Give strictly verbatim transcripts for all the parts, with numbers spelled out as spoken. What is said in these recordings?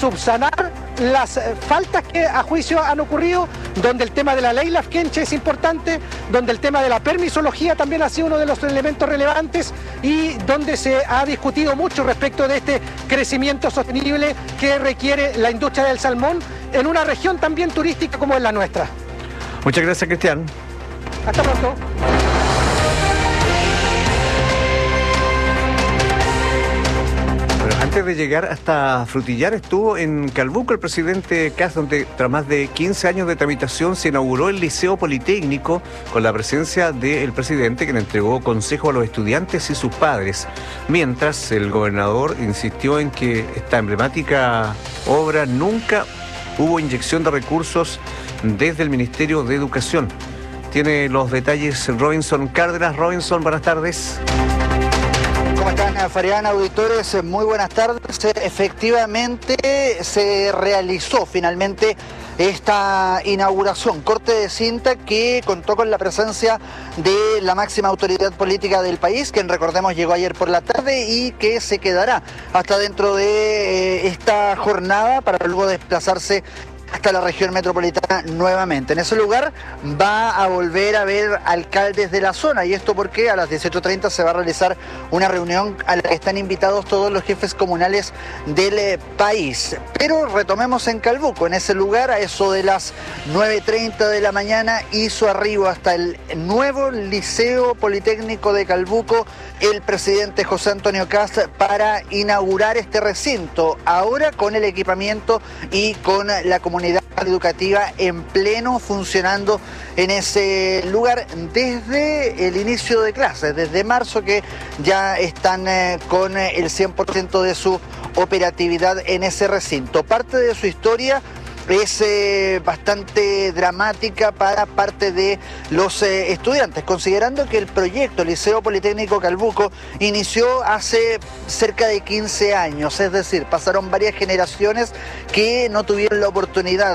subsanar las faltas que a juicio han ocurrido, donde el tema de la ley Lafkenche es importante, donde el tema de la permisología también ha sido uno de los elementos relevantes y donde se ha discutido mucho respecto de este crecimiento sostenible que requiere la industria del salmón en una región también turística como es la nuestra. Muchas gracias, Cristian. Hasta pronto. Antes de llegar hasta Frutillar, estuvo en Calbuco el presidente Kast, donde tras más de quince años de tramitación se inauguró el Liceo Politécnico con la presencia del presidente, quien entregó consejo a los estudiantes y sus padres. Mientras, el gobernador insistió en que esta emblemática obra nunca hubo inyección de recursos desde el Ministerio de Educación. Tiene los detalles Robinson Cárdenas. Robinson, buenas tardes. ¿Cómo están, Fariana, auditores? Muy buenas tardes. Efectivamente, se realizó finalmente esta inauguración, corte de cinta, que contó con la presencia de la máxima autoridad política del país, quien, recordemos, llegó ayer por la tarde y que se quedará hasta dentro de esta jornada para luego desplazarse hasta la región metropolitana nuevamente. En ese lugar va a volver a ver alcaldes de la zona, y esto porque a las dieciocho treinta se va a realizar una reunión a la que están invitados todos los jefes comunales del país. Pero retomemos en Calbuco. En ese lugar, a eso de las nueve treinta de la mañana, hizo arribo hasta el nuevo Liceo Politécnico de Calbuco el presidente José Antonio Kast para inaugurar este recinto, ahora con el equipamiento y con la comunidad educativa en pleno funcionando en ese lugar desde el inicio de clases, desde marzo, que ya están eh, con el cien por ciento de su operatividad en ese recinto. Parte de su historia es eh, bastante dramática para parte de los eh, estudiantes, considerando que el proyecto Liceo Politécnico Calbuco inició hace cerca de quince años, es decir, pasaron varias generaciones que no tuvieron la oportunidad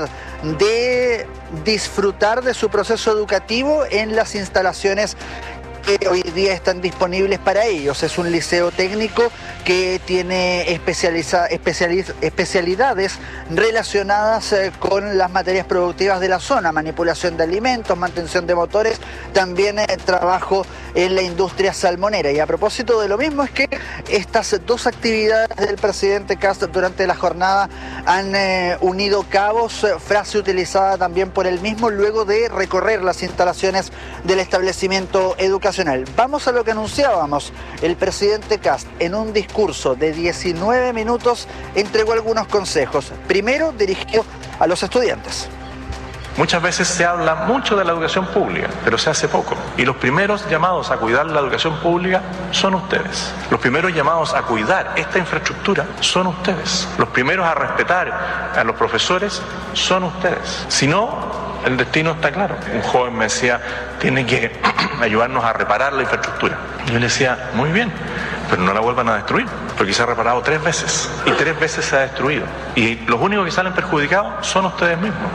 de disfrutar de su proceso educativo en las instalaciones que hoy día están disponibles para ellos. Es un liceo técnico que tiene especializa, especializ, especialidades relacionadas eh, con las materias productivas de la zona, manipulación de alimentos, mantención de motores, también eh, trabajo en la industria salmonera. Y a propósito de lo mismo, es que estas dos actividades del presidente Kast durante la jornada han eh, unido cabos, eh, frase utilizada también por él mismo luego de recorrer las instalaciones del establecimiento educacional. Vamos a lo que anunciábamos. El presidente Kast, en un discurso de diecinueve minutos, entregó algunos consejos. Primero, dirigido a los estudiantes. Muchas veces se habla mucho de la educación pública, pero se hace poco. Y los primeros llamados a cuidar la educación pública son ustedes. Los primeros llamados a cuidar esta infraestructura son ustedes. Los primeros a respetar a los profesores son ustedes. Si no, el destino está claro. Un joven me decía, tiene que ayudarnos a reparar la infraestructura. Yo le decía, muy bien, pero no la vuelvan a destruir, porque se ha reparado tres veces y tres veces se ha destruido. Y los únicos que salen perjudicados son ustedes mismos.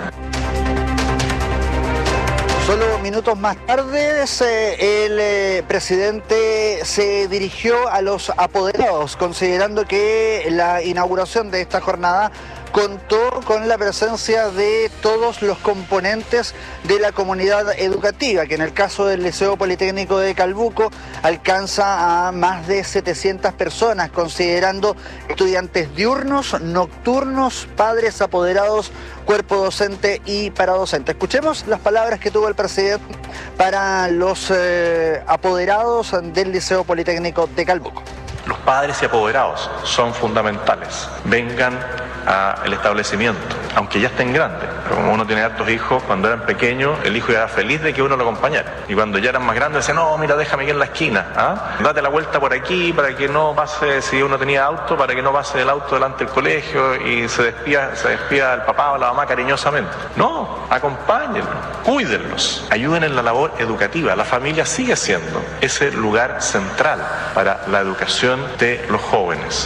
Solo minutos más tarde, el eh, presidente se dirigió a los apoderados, considerando que la inauguración de esta jornada contó con la presencia de todos los componentes de la comunidad educativa, que en el caso del Liceo Politécnico de Calbuco alcanza a más de setecientas personas, considerando estudiantes diurnos, nocturnos, padres, apoderados, cuerpo docente y paradocente. Escuchemos las palabras que tuvo el presidente para los eh, apoderados del Liceo Politécnico de Calbuco. Los padres y apoderados son fundamentales. Vengan al establecimiento, aunque ya estén grandes. Pero como uno tiene hartos hijos, cuando eran pequeños, el hijo era feliz de que uno lo acompañara. Y cuando ya eran más grandes, decían, no, mira, déjame aquí en la esquina. ¿Ah? Date la vuelta por aquí para que no pase, si uno tenía auto, para que no pase el auto delante del colegio y se despida, se despida el papá o la mamá cariñosamente. No, acompáñenlos, cuídenlos, ayuden en la labor educativa. La familia sigue siendo ese lugar central para la educación de los jóvenes.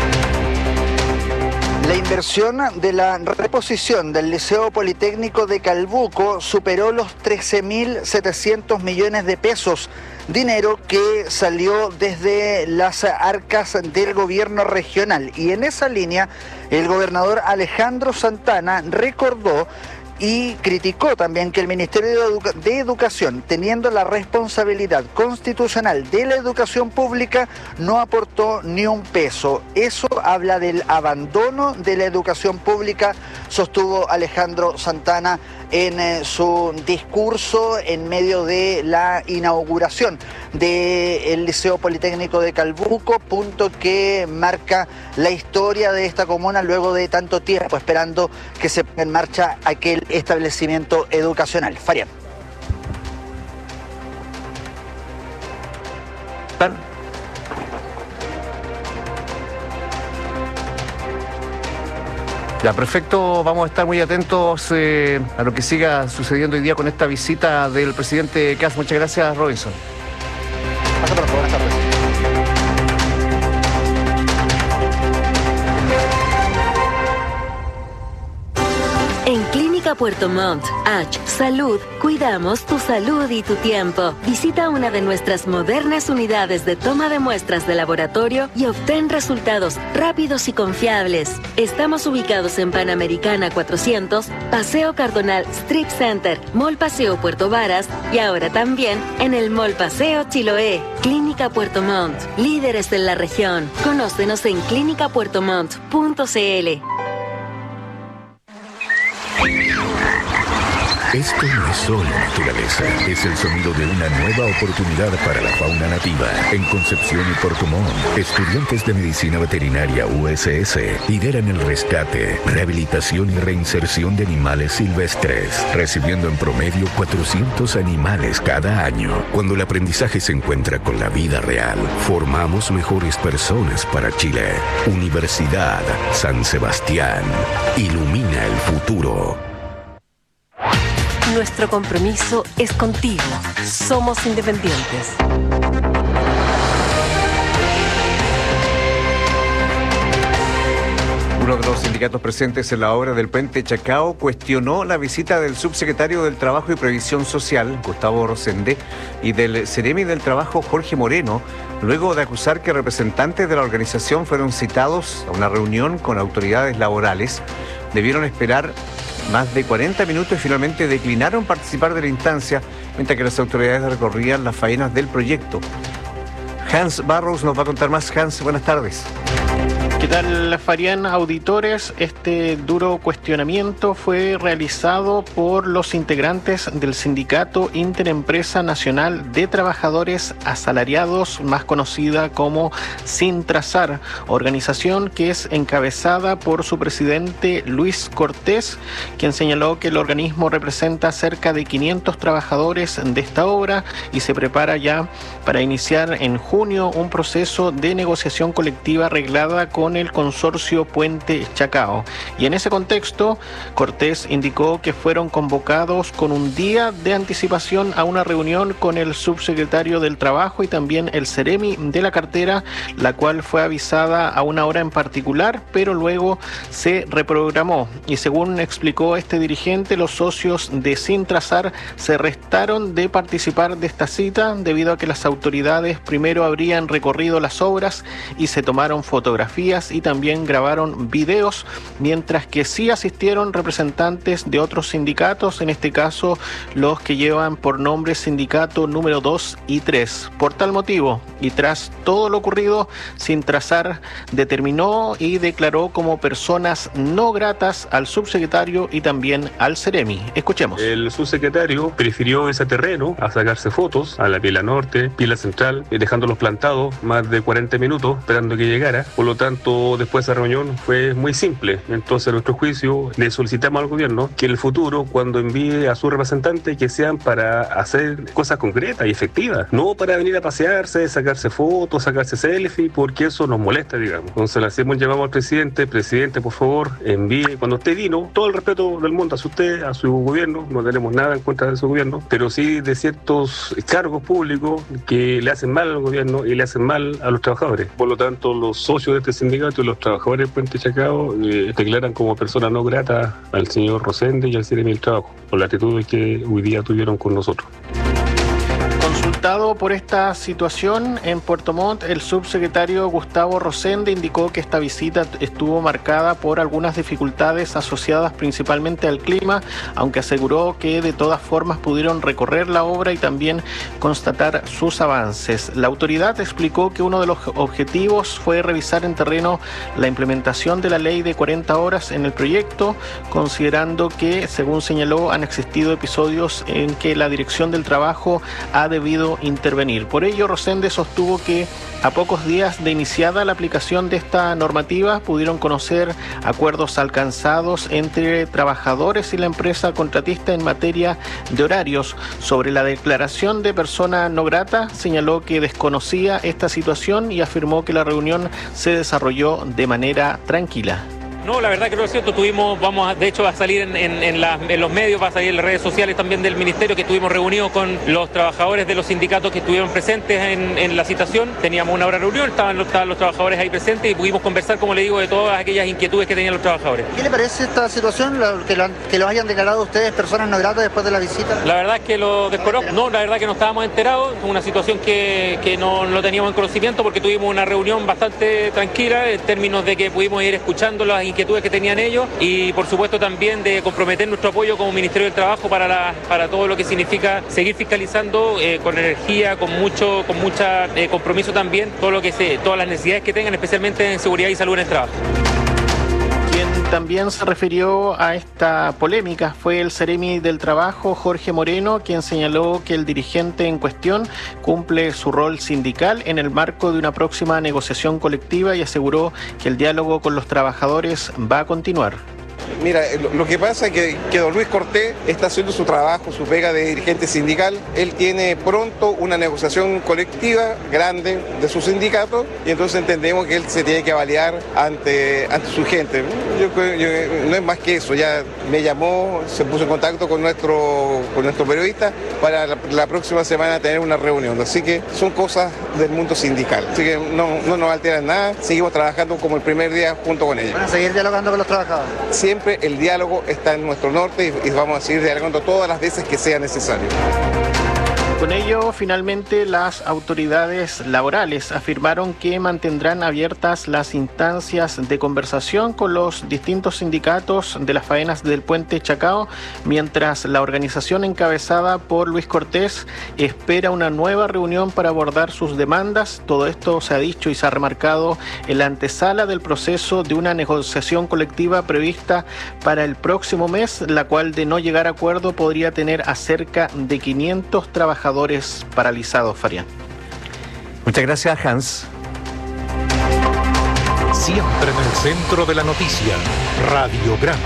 La inversión de la reposición del Liceo Politécnico de Calbuco superó los trece mil setecientos millones de pesos, dinero que salió desde las arcas del gobierno regional. Y en esa línea, El gobernador Alejandro Santana recordó y criticó también que el Ministerio de, Educa- de Educación, teniendo la responsabilidad constitucional de la educación pública, no aportó ni un peso. Eso habla del abandono de la educación pública, sostuvo Alejandro Santana en eh, su discurso en medio de la inauguración del Liceo Politécnico de Calbuco, punto que marca la historia de esta comuna luego de tanto tiempo esperando que se ponga en marcha aquel establecimiento educacional. Farian. Ya, perfecto. Vamos a estar muy atentos eh, a lo que siga sucediendo hoy día con esta visita del presidente Kast. Muchas gracias, Robinson. Hasta pronto, buenas tardes. En Clínica Puerto Montt, H. Salud, cuidamos tu salud y tu tiempo. Visita una de nuestras modernas unidades de toma de muestras de laboratorio y obtén resultados rápidos y confiables. Estamos ubicados en Panamericana cuatrocientos, Paseo Cardonal Strip Center, Mall Paseo Puerto Varas y ahora también en el Mall Paseo Chiloé. Clínica Puerto Montt, líderes de la región. Conócenos en clínica puerto montt punto c l. Esto no es solo naturaleza, es el sonido de una nueva oportunidad para la fauna nativa. En Concepción y Puerto Montt, estudiantes de Medicina Veterinaria U S S lideran el rescate, rehabilitación y reinserción de animales silvestres, recibiendo en promedio cuatrocientos animales cada año. Cuando el aprendizaje se encuentra con la vida real, formamos mejores personas para Chile. Universidad San Sebastián, ilumina el futuro. Nuestro compromiso es contigo. Somos independientes. Uno de los sindicatos presentes en la obra del puente Chacao cuestionó la visita del subsecretario del Trabajo y Previsión Social, Gustavo Rosende, y del Ceremi del Trabajo, Jorge Moreno, luego de acusar que representantes de la organización fueron citados a una reunión con autoridades laborales. Debieron esperar más de cuarenta minutos y finalmente declinaron participar de la instancia, mientras que las autoridades recorrían las faenas del proyecto. Hans Barros nos va a contar más. Hans, buenas tardes. ¿Qué tal, Farian? Auditores, este duro cuestionamiento fue realizado por los integrantes del Sindicato Interempresa Nacional de Trabajadores Asalariados, más conocida como Sintrasar, organización que es encabezada por su presidente Luis Cortés, quien señaló que el organismo representa cerca de quinientos trabajadores de esta obra y se prepara ya para iniciar en junio un proceso de negociación colectiva arreglada con el consorcio Puente Chacao. Y en ese contexto, Cortés indicó que fueron convocados con un día de anticipación a una reunión con el subsecretario del Trabajo y también el Ceremi de la cartera, la cual fue avisada a una hora en particular, pero luego se reprogramó. Y según explicó este dirigente, los socios de Sintrasar se restaron de participar de esta cita debido a que las autoridades primero habrían recorrido las obras y se tomaron fotografías y también grabaron videos, mientras que sí asistieron representantes de otros sindicatos, en este caso los que llevan por nombre sindicato número dos y tres. Por tal motivo, y tras todo lo ocurrido, Sintrasar determinó y declaró como personas no gratas al subsecretario y también al Ceremi. Escuchemos. El subsecretario prefirió ese terreno a sacarse fotos a la Pila Norte, Pila Central, dejándolos plantados más de cuarenta minutos esperando que llegara. Por lo tanto, después de esa reunión fue muy simple. Entonces, a nuestro juicio, le solicitamos al gobierno que en el futuro, cuando envíe a sus representantes, que sean para hacer cosas concretas y efectivas, no para venir a pasearse, sacarse fotos, sacarse selfies, porque eso nos molesta, digamos. Entonces, le hacemos un llamado al presidente: presidente, por favor, envíe, cuando usted vino, todo el respeto del mundo hacia usted, a su gobierno, no tenemos nada en contra de su gobierno, pero sí de ciertos cargos públicos que le hacen mal al gobierno y le hacen mal a los trabajadores. Por lo tanto, los socios de este sindicato y los trabajadores de Puente Chacao eh, declaran como persona no grata al señor Rosende y al Ceremi del Trabajo, por la actitud que hoy día tuvieron con nosotros. consultado por esta situación en Puerto Montt, el subsecretario Gustavo Rosende indicó que esta visita estuvo marcada por algunas dificultades asociadas principalmente al clima, aunque aseguró que de todas formas pudieron recorrer la obra y también constatar sus avances. La autoridad explicó que uno de los objetivos fue revisar en terreno la implementación de la ley de cuarenta horas en el proyecto, considerando que, según señaló, han existido episodios en que la dirección del trabajo ha debido intervenir. Por ello, Rosende sostuvo que a pocos días de iniciada la aplicación de esta normativa pudieron conocer acuerdos alcanzados entre trabajadores y la empresa contratista en materia de horarios. Sobre la declaración de persona no grata, señaló que desconocía esta situación y afirmó que la reunión se desarrolló de manera tranquila. No, la verdad que no es cierto. Tuvimos, vamos a, de hecho, a salir en, en, en, la, en los medios, va a salir en las redes sociales también del Ministerio, que estuvimos reunidos con los trabajadores de los sindicatos que estuvieron presentes en, en la citación. Teníamos una hora de reunión, estaban los, estaban los trabajadores ahí presentes y pudimos conversar, como le digo, de todas aquellas inquietudes que tenían los trabajadores. ¿Qué le parece esta situación, que lo, que lo hayan declarado ustedes personas no gratas después de la visita? La verdad es que lo desconozco. No, la verdad que no estábamos enterados. Fue una situación que, que no lo teníamos en conocimiento porque tuvimos una reunión bastante tranquila en términos de que pudimos ir escuchando las inquietudes que tenían ellos y por supuesto también de comprometer nuestro apoyo como Ministerio del Trabajo para, la, para todo lo que significa seguir fiscalizando eh, con energía, con mucho con mucha eh, compromiso también, todo lo que se, todas las necesidades que tengan, especialmente en seguridad y salud en el trabajo. Quien también se refirió a esta polémica fue el Seremi del Trabajo, Jorge Moreno, quien señaló que el dirigente en cuestión cumple su rol sindical en el marco de una próxima negociación colectiva y aseguró que el diálogo con los trabajadores va a continuar. Mira, lo que pasa es que, que don Luis Cortés está haciendo su trabajo, su pega de dirigente sindical. Él tiene pronto una negociación colectiva grande de su sindicato y entonces entendemos que él se tiene que avaliar ante, ante su gente. Yo, yo, no es más que eso, ya me llamó, se puso en contacto con nuestro, con nuestro periodista para la, la próxima semana tener una reunión. Así que son cosas del mundo sindical. Así que no, no nos alteran nada, seguimos trabajando como el primer día junto con ellos. ¿Van a seguir dialogando con los trabajadores? Siempre el diálogo está en nuestro norte y, y vamos a seguir dialogando todas las veces que sea necesario. Con ello, finalmente, las autoridades laborales afirmaron que mantendrán abiertas las instancias de conversación con los distintos sindicatos de las faenas del Puente Chacao, mientras la organización encabezada por Luis Cortés espera una nueva reunión para abordar sus demandas. Todo esto se ha dicho y se ha remarcado en la antesala del proceso de una negociación colectiva prevista para el próximo mes, la cual, de no llegar a acuerdo, podría tener a cerca de quinientos trabajadores paralizados, Farián. Muchas gracias, Hans. Siempre en el centro de la noticia, Radiograma.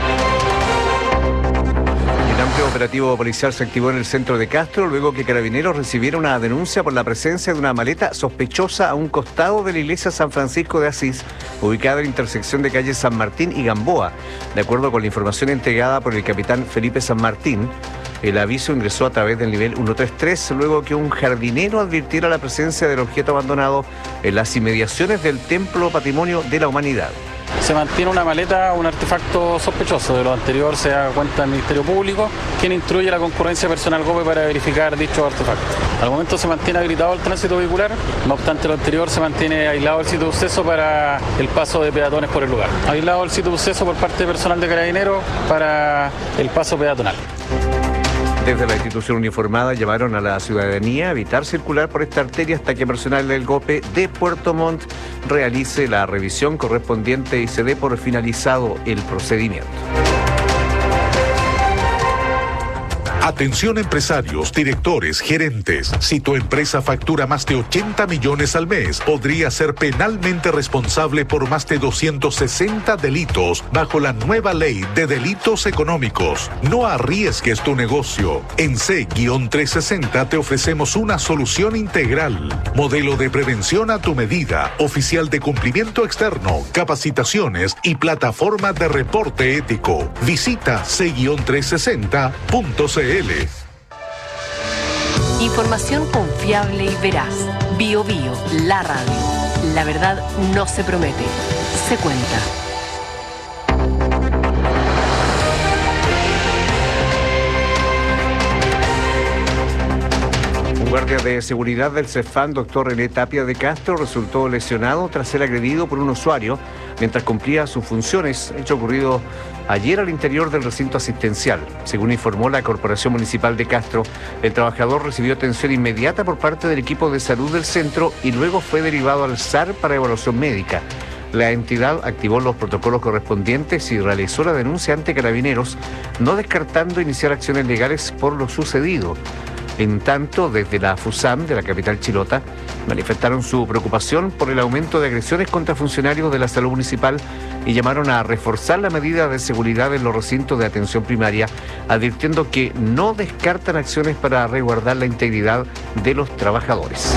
Un amplio operativo policial se activó en el centro de Castro luego que Carabineros recibiera una denuncia por la presencia de una maleta sospechosa a un costado de la iglesia San Francisco de Asís, ubicada en la intersección de calle San Martín y Gamboa. De acuerdo con la información entregada por el capitán Felipe San Martín, el aviso ingresó a través del nivel ciento treinta y tres luego que un jardinero advirtiera la presencia del objeto abandonado en las inmediaciones del Templo Patrimonio de la Humanidad. Se mantiene una maleta, un artefacto sospechoso. De lo anterior se da cuenta el Ministerio Público, quien instruye a la concurrencia personal GOPE para verificar dicho artefacto. Al momento se mantiene habilitado el tránsito vehicular, no obstante lo anterior se mantiene aislado el sitio de suceso para el paso de peatones por el lugar. Aislado el sitio de suceso por parte de personal de Carabineros para el paso peatonal. Desde la institución uniformada llamaron a la ciudadanía a evitar circular por esta arteria hasta que personal del GOPE de Puerto Montt realice la revisión correspondiente y se dé por finalizado el procedimiento. Atención empresarios, directores, gerentes. Si tu empresa factura más de ochenta millones al mes, podría ser penalmente responsable por más de doscientos sesenta delitos bajo la nueva ley de delitos económicos. No arriesgues tu negocio. En C trescientos sesenta te ofrecemos una solución integral. Modelo de prevención a tu medida, oficial de cumplimiento externo, capacitaciones y plataforma de reporte ético. Visita C trescientos sesenta punto c l. Información confiable y veraz. Bio Bio, la radio. La verdad no se promete, se cuenta. Un Guardia de seguridad del CEFAM, doctor René Tapia de Castro, resultó lesionado tras ser agredido por un usuario mientras cumplía sus funciones, hecho ocurrido ayer al interior del recinto asistencial. Según informó la Corporación Municipal de Castro, el trabajador recibió atención inmediata por parte del equipo de salud del centro y luego fue derivado al S A R para evaluación médica. La entidad activó los protocolos correspondientes y realizó la denuncia ante Carabineros, no descartando iniciar acciones legales por lo sucedido. En tanto, desde la FUSAM de la capital chilota, manifestaron su preocupación por el aumento de agresiones contra funcionarios de la salud municipal y llamaron a reforzar la medida de seguridad en los recintos de atención primaria, advirtiendo que no descartan acciones para resguardar la integridad de los trabajadores.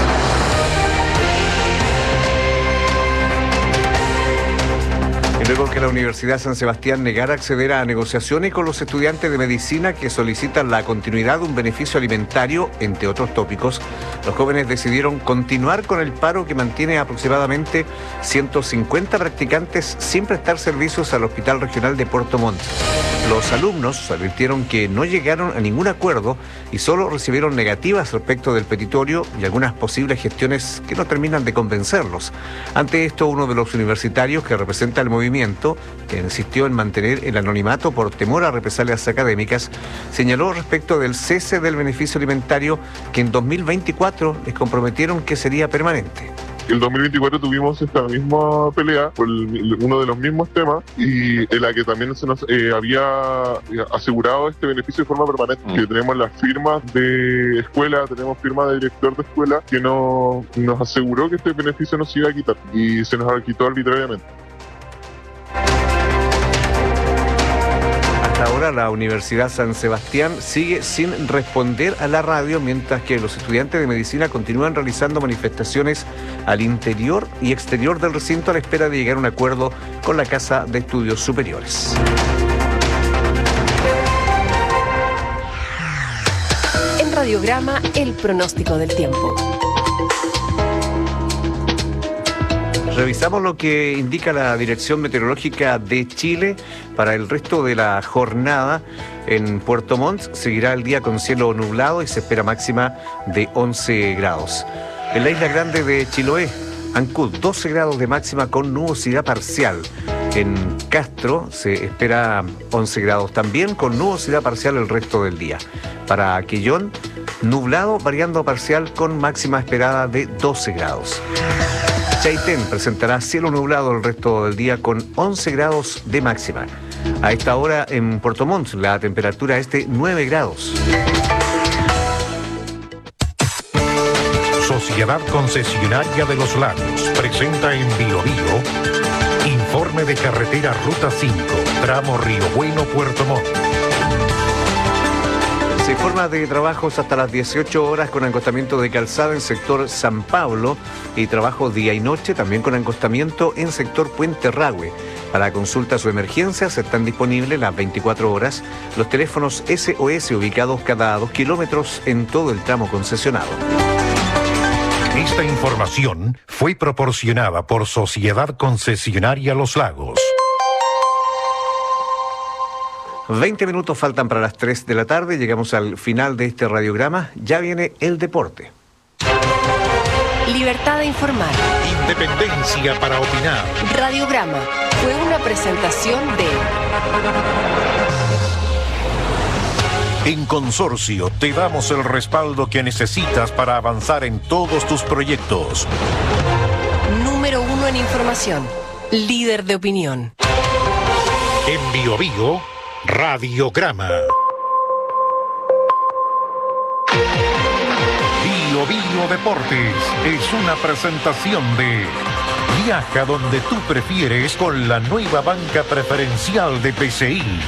Luego que la Universidad San Sebastián negara acceder a negociaciones con los estudiantes de medicina que solicitan la continuidad de un beneficio alimentario, entre otros tópicos, los jóvenes decidieron continuar con el paro que mantiene aproximadamente ciento cincuenta practicantes sin prestar servicios al Hospital Regional de Puerto Montt. Los alumnos advirtieron que no llegaron a ningún acuerdo y solo recibieron negativas respecto del petitorio y algunas posibles gestiones que no terminan de convencerlos. Ante esto, uno de los universitarios que representa el movimiento, que insistió en mantener el anonimato por temor a represalias académicas, señaló respecto del cese del beneficio alimentario que en dos mil veinticuatro les comprometieron que sería permanente. El dos mil veinticuatro tuvimos esta misma pelea por el, uno de los mismos temas y en la que también se nos eh, había asegurado este beneficio de forma permanente. Mm. Que tenemos las firmas de escuela, tenemos firma de director de escuela que no, nos aseguró que este beneficio nos iba a quitar y se nos quitó arbitrariamente. Ahora la Universidad San Sebastián sigue sin responder a la radio, mientras que los estudiantes de medicina continúan realizando manifestaciones al interior y exterior del recinto a la espera de llegar a un acuerdo con la Casa de Estudios Superiores. En Radiograma, el pronóstico del tiempo. Revisamos lo que indica la Dirección Meteorológica de Chile para el resto de la jornada. En Puerto Montt seguirá el día con cielo nublado y se espera máxima de once grados. En la isla grande de Chiloé, Ancud, doce grados de máxima con nubosidad parcial. En Castro se espera once grados también con nubosidad parcial el resto del día. Para Quellón, nublado variando parcial con máxima esperada de doce grados. Chaitén presentará cielo nublado el resto del día con once grados de máxima. A esta hora en Puerto Montt la temperatura es de nueve grados. Sociedad Concesionaria de los Lagos presenta en Bio Bio informe de carretera Ruta cinco, tramo Río Bueno, Puerto Montt. Se informa de trabajos hasta las dieciocho horas con acostamiento de calzada en sector San Pablo y trabajos día y noche también con acostamiento en sector Puente Rahue. Para consultas o emergencias están disponibles las veinticuatro horas los teléfonos S O S ubicados cada dos kilómetros en todo el tramo concesionado. Esta información fue proporcionada por Sociedad Concesionaria Los Lagos. veinte minutos faltan para las tres de la tarde. Llegamos al final de este radiograma. Ya viene el deporte. Libertad de informar. Independencia para opinar. Radiograma fue una presentación de... En Consorcio te damos el respaldo que necesitas para avanzar en todos tus proyectos. Número uno en información. Líder de opinión. En Bio Bio, Radiograma. Bio Bio Deportes es una presentación de Viaja donde tú prefieres con la nueva banca preferencial de P C I.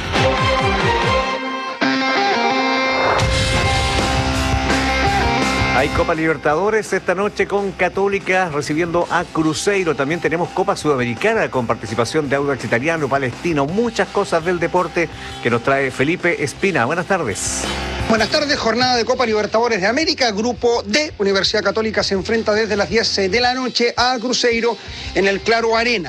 Hay Copa Libertadores esta noche con Católica recibiendo a Cruzeiro. También tenemos Copa Sudamericana con participación de Audax Italiano, Palestino. Muchas cosas del deporte que nos trae Felipe Espina. Buenas tardes. Buenas tardes, jornada de Copa Libertadores de América, Grupo D, Universidad Católica se enfrenta desde las diez de la noche a Cruzeiro en el Claro Arena.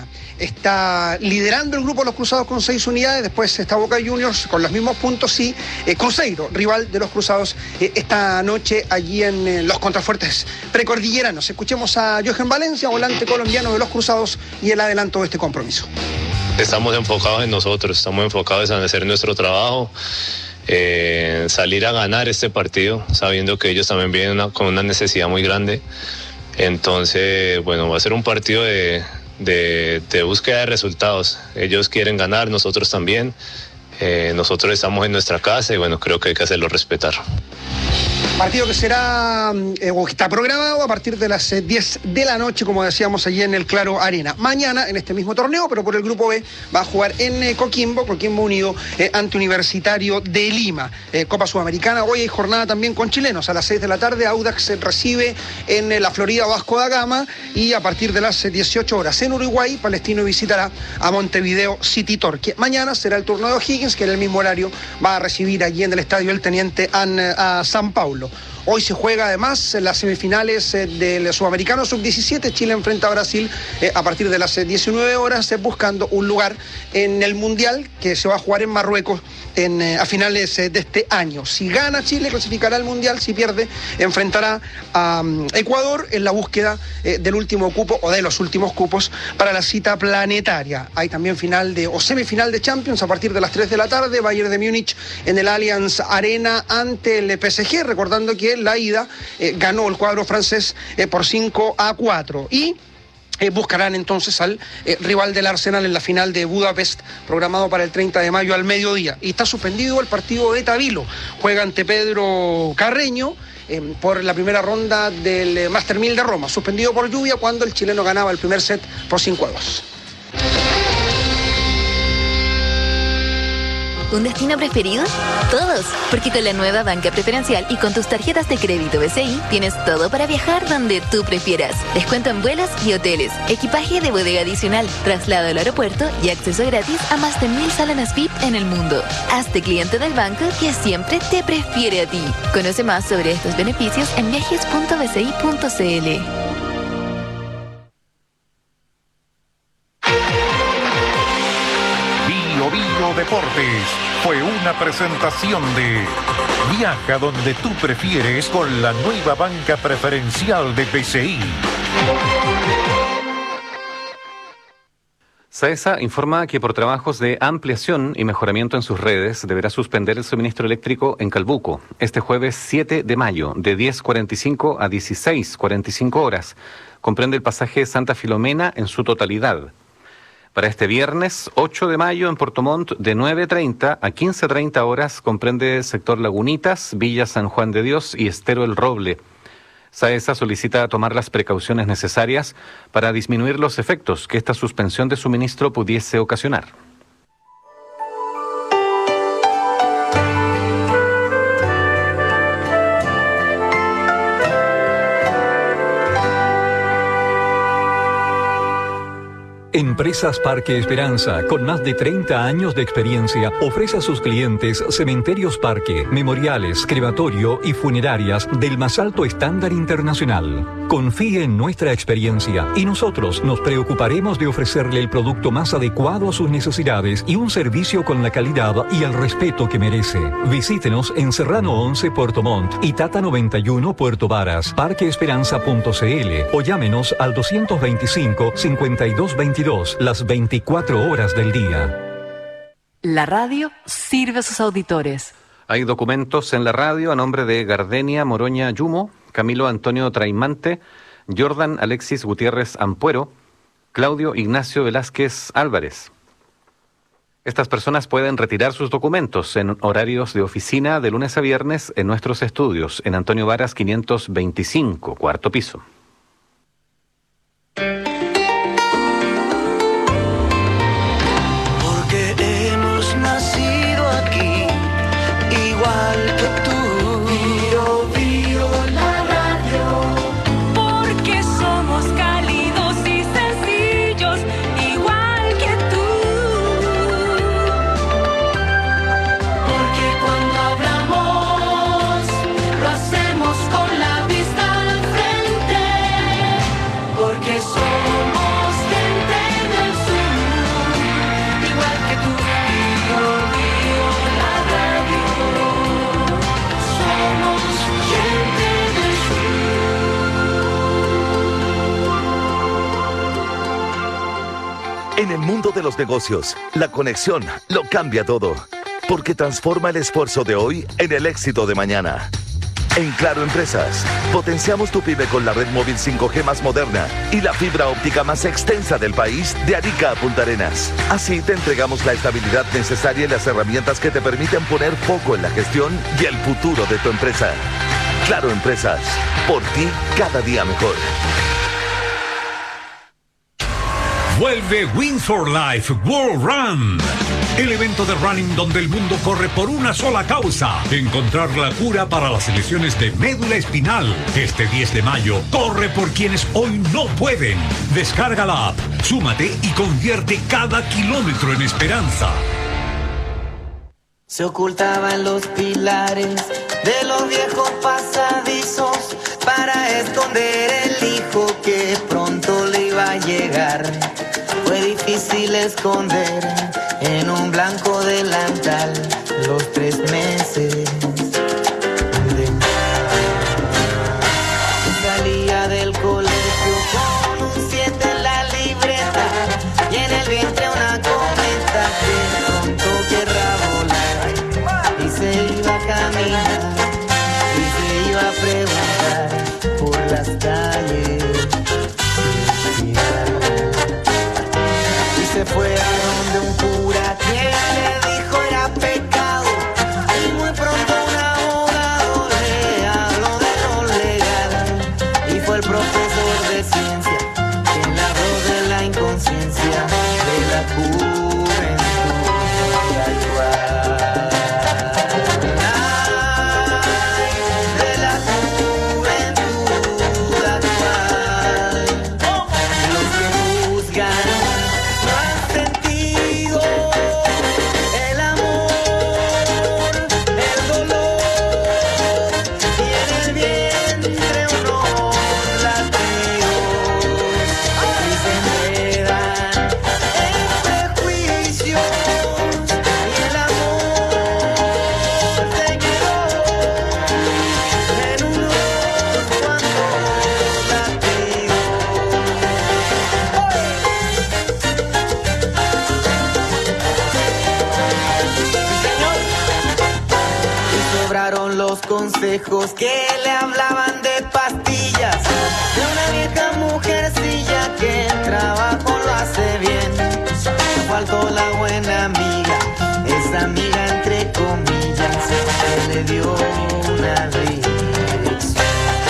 está liderando el grupo de los Cruzados con seis unidades, después está Boca Juniors con los mismos puntos y eh, Cruzeiro, rival de los Cruzados eh, esta noche allí en eh, los contrafuertes precordilleranos. Escuchemos a Johan Valencia, volante colombiano de los Cruzados, y el adelanto de este compromiso. Estamos enfocados en nosotros, estamos enfocados en hacer nuestro trabajo, eh, salir a ganar este partido, sabiendo que ellos también vienen una, con una necesidad muy grande. Entonces, bueno, va a ser un partido de, de, de búsqueda de resultados. Ellos quieren ganar, nosotros también. Eh, nosotros estamos en nuestra casa y bueno, creo que hay que hacerlo respetar. Partido que será, eh, o que está programado a partir de las eh, diez de la noche, como decíamos allí en el Claro Arena. Mañana, en este mismo torneo, pero por el Grupo B, va a jugar en eh, Coquimbo, Coquimbo Unido, eh, ante Universitario de Lima. Eh, Copa Sudamericana, hoy hay jornada también con chilenos. A las seis de la tarde, Audax se recibe en eh, la Florida Vasco da Gama, y a partir de las eh, dieciocho horas en Uruguay, Palestino visitará a Montevideo City Torque. Mañana será el turno de O'Higgins, que en el mismo horario va a recibir allí en el estadio El Teniente a, a San Paulo. Hoy se juega además en las semifinales eh, del Sudamericano sub diecisiete. Chile enfrenta a Brasil eh, a partir de las eh, diecinueve horas, eh, buscando un lugar en el Mundial que se va a jugar en Marruecos en, eh, a finales eh, de este año. Si gana Chile, clasificará al Mundial. Si pierde, enfrentará a um, Ecuador en la búsqueda eh, del último cupo o de los últimos cupos para la cita planetaria. Hay también final de o semifinal de Champions a partir de las tres de la tarde. Bayern de Múnich en el Allianz Arena ante el P S G, recordando que la ida eh, ganó el cuadro francés eh, por cinco a cuatro, y eh, buscarán entonces al eh, rival del Arsenal en la final de Budapest, programado para el treinta de mayo al mediodía. Y está suspendido el partido de Tavilo, juega ante Pedro Carreño eh, por la primera ronda del eh, Master mil de Roma, suspendido por lluvia cuando el chileno ganaba el primer set por cinco a dos. ¿Un destino preferido? Todos, porque con la nueva banca preferencial y con tus tarjetas de crédito B C I tienes todo para viajar donde tú prefieras. Descuento en vuelos y hoteles, equipaje de bodega adicional, traslado al aeropuerto y acceso gratis a más de mil salonas V I P en el mundo. Hazte cliente del banco que siempre te prefiere a ti. Conoce más sobre estos beneficios en viajes punto b c i punto c l. Deportes fue una presentación de Viaja donde tú prefieres con la nueva banca preferencial de B C I. SAESA informa que por trabajos de ampliación y mejoramiento en sus redes deberá suspender el suministro eléctrico en Calbuco este jueves siete de mayo de diez cuarenta y cinco a dieciséis cuarenta y cinco horas. Comprende el pasaje Santa Filomena en su totalidad. Para este viernes ocho de mayo en Puerto Montt de nueve treinta a quince treinta horas comprende el sector Lagunitas, Villa San Juan de Dios y Estero El Roble. SAESA solicita tomar las precauciones necesarias para disminuir los efectos que esta suspensión de suministro pudiese ocasionar. Empresas Parque Esperanza, con más de treinta años de experiencia, ofrece a sus clientes cementerios parque, memoriales, crematorio y funerarias del más alto estándar internacional. Confíe en nuestra experiencia y nosotros nos preocuparemos de ofrecerle el producto más adecuado a sus necesidades y un servicio con la calidad y el respeto que merece. Visítenos en Serrano once Puerto Montt y Tata noventa y uno Puerto Varas, parque esperanza punto c l, o llámenos al doscientos veinticinco, cincuenta y dos veintidós las veinticuatro horas del día. La radio sirve a sus auditores. Hay documentos en la radio a nombre de Gardenia Moroña Yumo, Camilo Antonio Traimante, Jordan Alexis Gutiérrez Ampuero, Claudio Ignacio Velázquez Álvarez. Estas personas pueden retirar sus documentos en horarios de oficina de lunes a viernes en nuestros estudios en Antonio Varas quinientos veinticinco, cuarto piso. Igual que tú, Bio, Bio, la radio. Porque somos cálidos y sencillos, igual que tú. Porque cuando hablamos, lo hacemos con la vista al frente. En el mundo de los negocios, la conexión lo cambia todo, porque transforma el esfuerzo de hoy en el éxito de mañana. En Claro Empresas, potenciamos tu pyme con la red móvil cinco G más moderna y la fibra óptica más extensa del país de Arica a Punta Arenas. Así te entregamos la estabilidad necesaria y las herramientas que te permiten poner foco en la gestión y el futuro de tu empresa. Claro Empresas, por ti cada día mejor. Vuelve Wings for Life World Run, el evento de running donde el mundo corre por una sola causa: encontrar la cura para las lesiones de médula espinal. Este diez de mayo, corre por quienes hoy no pueden. Descarga la app, súmate y convierte cada kilómetro en esperanza. Se ocultaba en los pilares de los viejos pasadizos para esconder el hijo que pronto le iba a llegar. Fue difícil esconder en un blanco delantal los tres meses de salía del colegio con un siete en la libreta y en el vientre una cometa que pronto querrá volar, y se iba a caminar y se iba a preguntar por las calles. Se fue a donde un cura que le dijo era pecado, y muy pronto un abogado le habló de lo legal, y fue el profesor de ciencia quien le habló de la inconsciencia de la juventud actual. Ay, de la juventud actual. Los que juzgan consejos que le hablaban de pastillas, de una vieja mujercilla que el trabajo lo hace bien. Me faltó la buena amiga, esa amiga entre comillas, que le dio una dirección.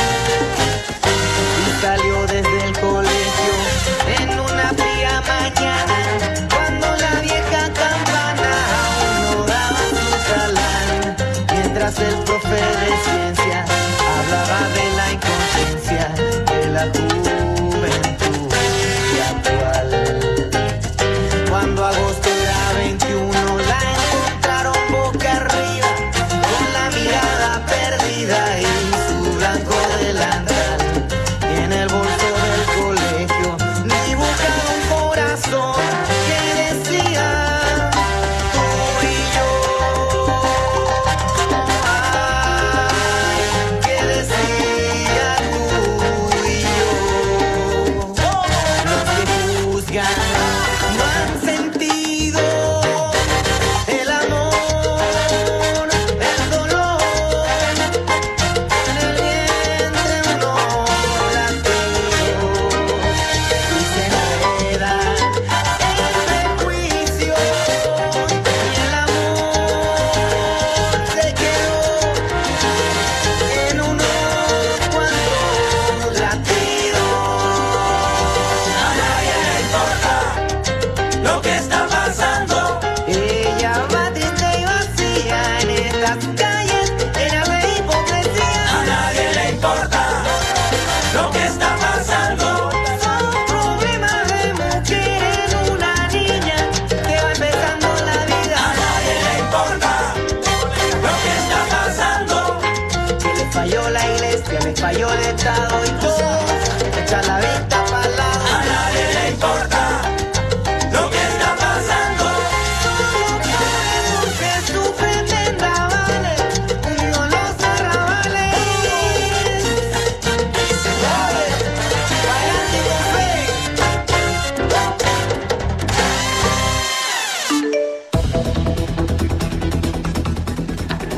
Y salió desde el colegio en una fría mañana, cuando la vieja campana aún no daba su talán, mientras el profe de ciencia hablaba de la inconsciencia de la juventud actual. Cuando agosto era veintiuno, la encontraron boca arriba, con la mirada perdida y su blanco delantal, y en el bolso del colegio dibujaba un corazón que decía tú y yo. No han sentido el amor, el dolor, en el vientre unos latidos, y se enredan en prejuicio, y el amor se quedó en unos cuantos latidos. Lo que está pasando, ella va triste y vacía en estas calles llenas de hipocresía. A nadie le importa lo que está pasando. Son problemas de mujer en una niña que va empezando la vida. A nadie le importa lo que está pasando. Que le falló la iglesia, le falló el Estado y todo, echa la vista para el lado. A nadie le importa lo que está pasando. Solo queremos que sufren vendavales, unidos los arrabales. Dale, valiente y con fe.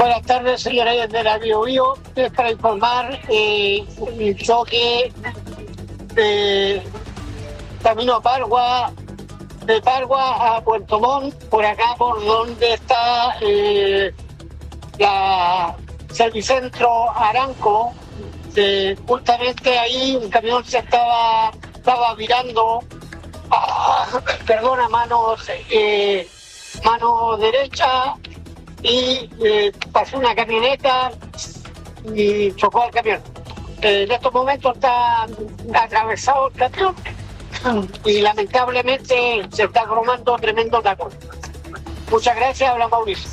Buenas tardes, señores de la Bio Bio. Es para informar eh, el choque de camino a Pargua, de Pargua a Puerto Montt, por acá por donde está eh, la Servicentro Aranco. Eh, justamente ahí un camión se estaba, estaba virando a, perdón, a manos, eh, mano derecha y eh, pasó una camioneta y chocó al camión. Eh, en estos momentos está atravesado el camión y lamentablemente se está formando tremendo taco. Muchas gracias, habla Mauricio.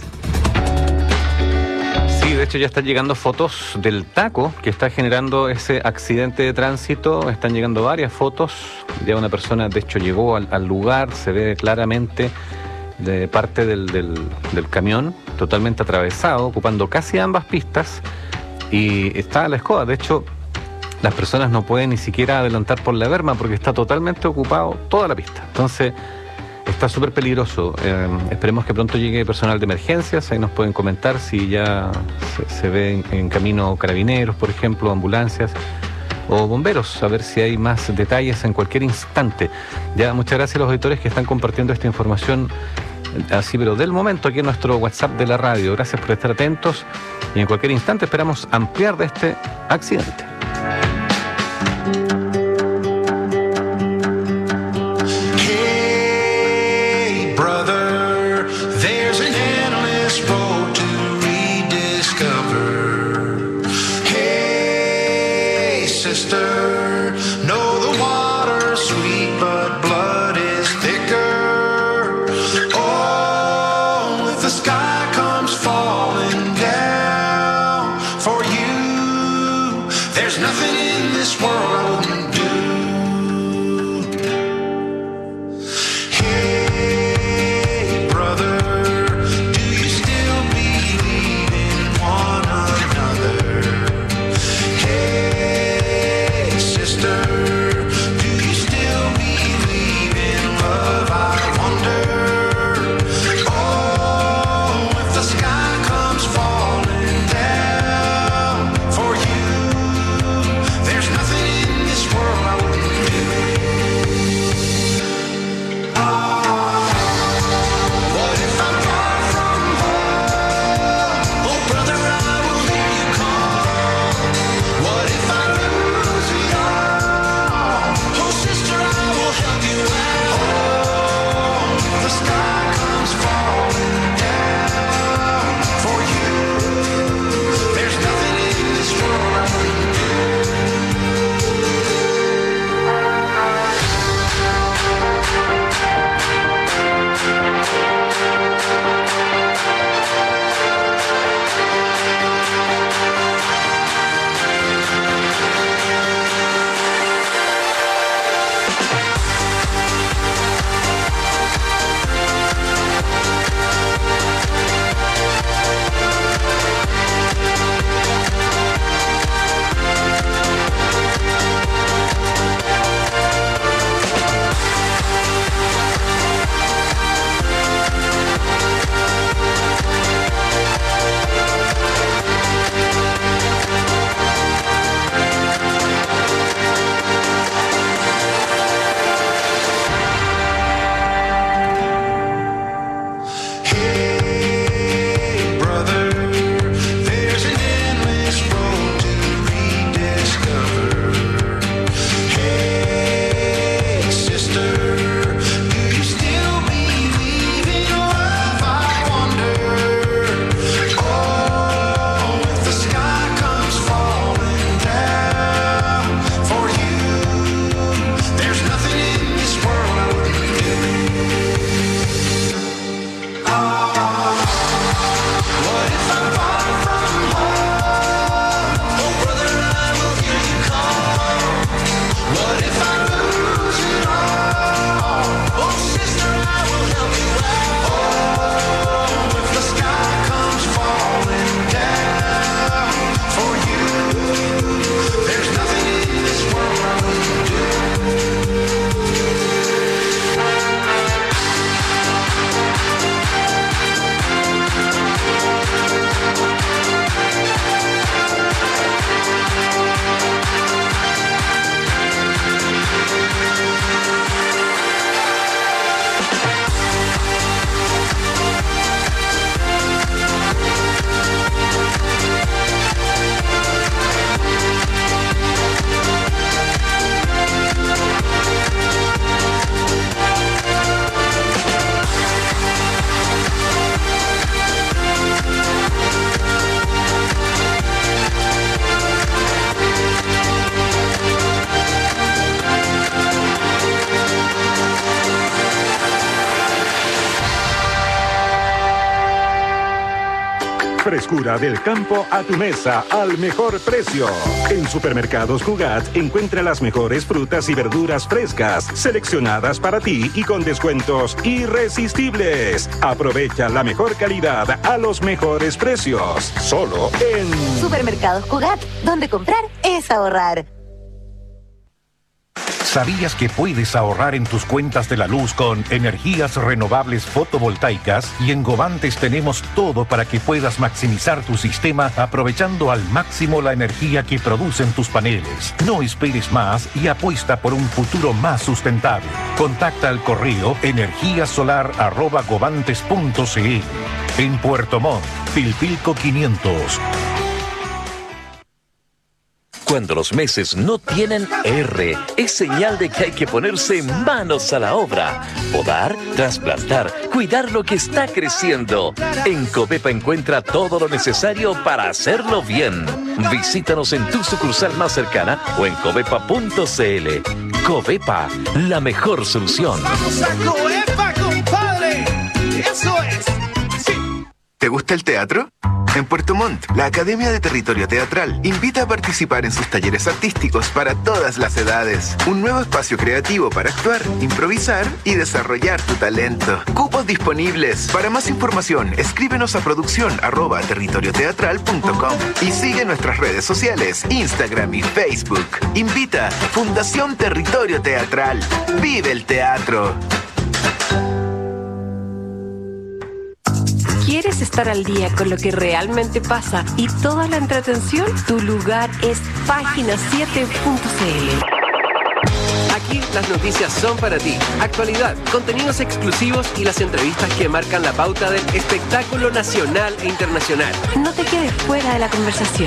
Sí, de hecho ya están llegando fotos del taco que está generando ese accidente de tránsito. Están llegando varias fotos. Ya una persona de hecho llegó al, al lugar, se ve claramente de parte del, del, del camión totalmente atravesado, ocupando casi ambas pistas, y está a la escoba. De hecho, las personas no pueden ni siquiera adelantar por la berma porque está totalmente ocupado toda la pista. Entonces está súper peligroso. Eh, esperemos que pronto llegue personal de emergencias. Ahí nos pueden comentar si ya se, se ve en, en camino carabineros, por ejemplo, ambulancias o bomberos, a ver si hay más detalles en cualquier instante. Ya, muchas gracias a los auditores que están compartiendo esta información así, pero del momento, aquí en nuestro WhatsApp de la radio. Gracias por estar atentos y en cualquier instante esperamos ampliar de este accidente. Hey brother, there's an endless road to rediscover. Hey sister, know the water's sweet but blood is thicker. Oh, if the sky comes falling down for you, there's nothing in this world I wouldn't do. Hey brother, do you still believe in one another? Hey sister, do you still believe in love? I wonder. Oh, if the sky comes falling Frescura del campo a tu mesa al mejor precio. En Supermercados Cugat encuentra las mejores frutas y verduras frescas, seleccionadas para ti y con descuentos irresistibles. Aprovecha la mejor calidad a los mejores precios. Solo en Supermercados Cugat, donde comprar es ahorrar. ¿Sabías que puedes ahorrar en tus cuentas de la luz con energías renovables fotovoltaicas? Y en Govantes tenemos todo para que puedas maximizar tu sistema aprovechando al máximo la energía que producen tus paneles. No esperes más y apuesta por un futuro más sustentable. Contacta al correo energíasolar arroba govantes punto cl. En Puerto Montt, Pilpilco quinientos. Cuando los meses no tienen R, es señal de que hay que ponerse manos a la obra. Podar, trasplantar, cuidar lo que está creciendo. En Covepa encuentra todo lo necesario para hacerlo bien. Visítanos en tu sucursal más cercana o en covepa punto cl. Covepa, la mejor solución. ¡Vamos a Covepa, compadre! ¡Eso es! ¡Sí! ¿Te gusta el teatro? En Puerto Montt, la Academia de Territorio Teatral invita a participar en sus talleres artísticos para todas las edades. Un nuevo espacio creativo para actuar, improvisar y desarrollar tu talento. Cupos disponibles. Para más información, escríbenos a producción arroba territorioteatral punto com y sigue nuestras redes sociales, Instagram y Facebook. Invita Fundación Territorio Teatral. ¡Vive el teatro! ¿Quieres estar al día con lo que realmente pasa y toda la entretención? Tu lugar es página siete punto cl. Aquí las noticias son para ti. Actualidad, contenidos exclusivos y las entrevistas que marcan la pauta del espectáculo nacional e internacional. No te quedes fuera de la conversación.